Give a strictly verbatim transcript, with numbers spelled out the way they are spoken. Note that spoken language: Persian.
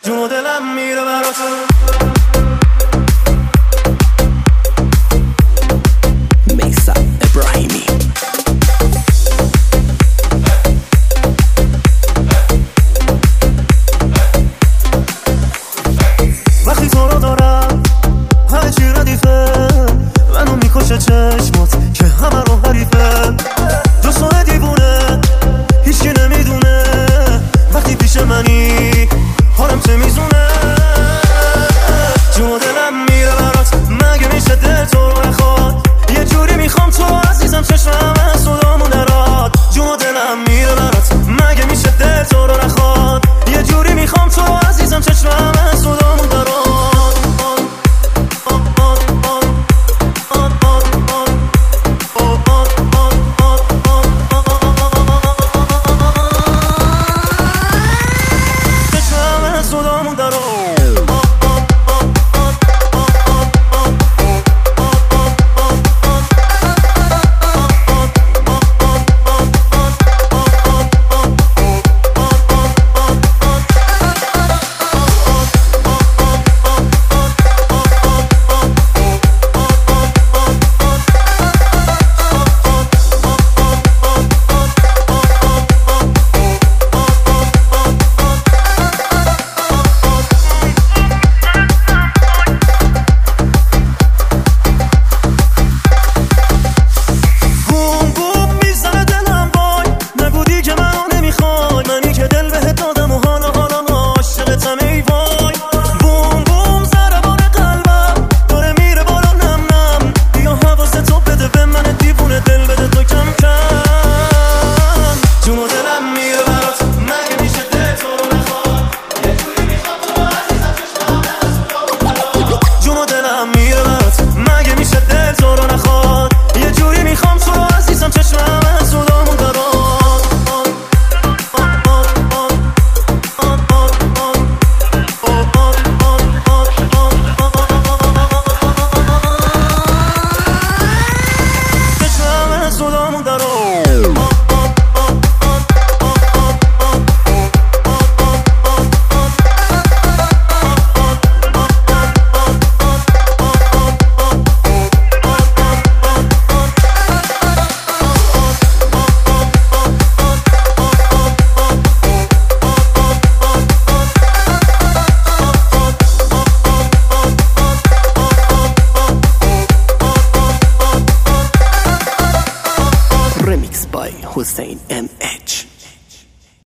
جون و دلم میره برات. میثم ابراهیمی. وقتی تو رو دارم همه چی ردیفه، منو میکشه چشمات که همه رو حریفه. جز تو دیوونه هیچی نمیدونه، وقتی پیش منی حالم چه میزونه.